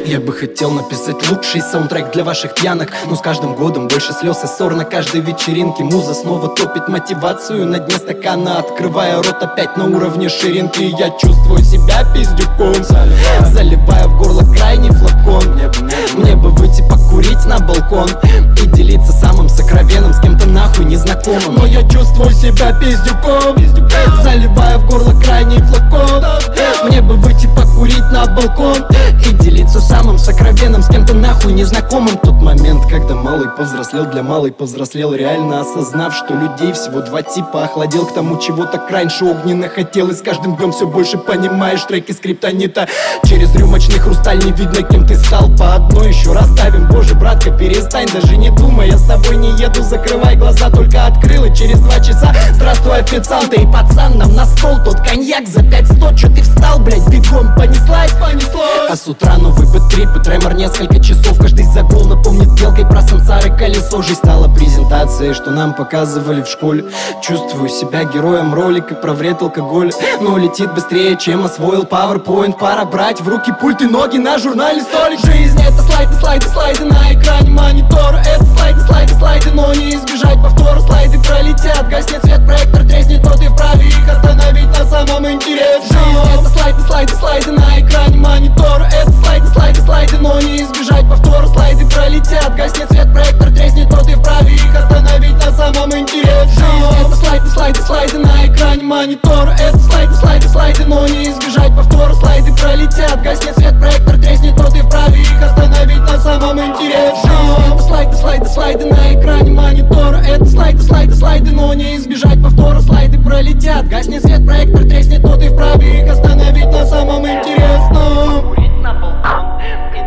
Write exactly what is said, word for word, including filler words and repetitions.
Я бы хотел написать лучший саундтрек для ваших пьянок, но с каждым годом больше слез и ссор на каждой вечеринке. Муза снова топит мотивацию на дне стакана, открывая рот опять на уровне ширинки. Я чувствую себя пиздюком, заливая в горло крайний флакон. Мне бы выйти покурить на балкон и делиться самым сокровенным с кем-то нахуй незнакомым. Но я чувствую себя пиздюком, заливая в горло крайний флакон. Мне бы выйти покурить на балкон и делиться самым сокровенным с кем-то нахуй незнакомым. Тот момент, когда малый повзрослел, для малой повзрослел, реально осознав, что людей всего два типа. Охладел к тому, чего так раньше огненно хотел, и с каждым днем все больше понимаешь треки скриптонита. Через рюмочный хрусталь не видно, кем ты стал. По одной еще раз ставим, боже, братка, перестань, даже не думай, я с тобой не еду, закрывай глаза, только открыл, и через два часа здравствуй, официант. И пацан, нам на стол тот коньяк за пять сто. Че ты встал, блять, бегом, понеслась, понеслась. А с утра новый бэт-трип и тремор несколько часов. Каждый загул напомнит белкой про сансары колесо. Жизнь стала презентацией, что нам показывали в школе. Чувствую себя героем ролика про вред алкоголя, но летит быстрее, чем освоил PowerPoint. Пора брать в руки пульт и ноги на журнале столик. Жизнь — это слайды, слайды, слайды на экране монитора. Это слайды, слайды, слайды, но не избежать повтора. Слайды пролетят, гаснет свет, проектор треснет, но ты вправе их остановить на самом интересном. Жизнь — это слайды, слайды, слайды на экране монитора. Это слайды, слайды, слайды, но не избежать повтора. Слайды пролетят, гаснет свет, проектор треснет, но ты вправе их остановить на самом интересном. Жизнь — это слайды, слайды, слайды на экране монитора. Это слайды, слайды, слайды, но не избежать повтора. Слайды пролетят, гаснет свет, проектор треснет, но ты вправе их остановить на самом интересном. Жизнь — это слайды, слайды, слайды на экране монитора. Это слайды, слайды, слайды, но не избежать повтора. Слайды пролетят, гаснет свет, проектор треснет, но ты вправе их остановить на самом интересном. Курить на балкон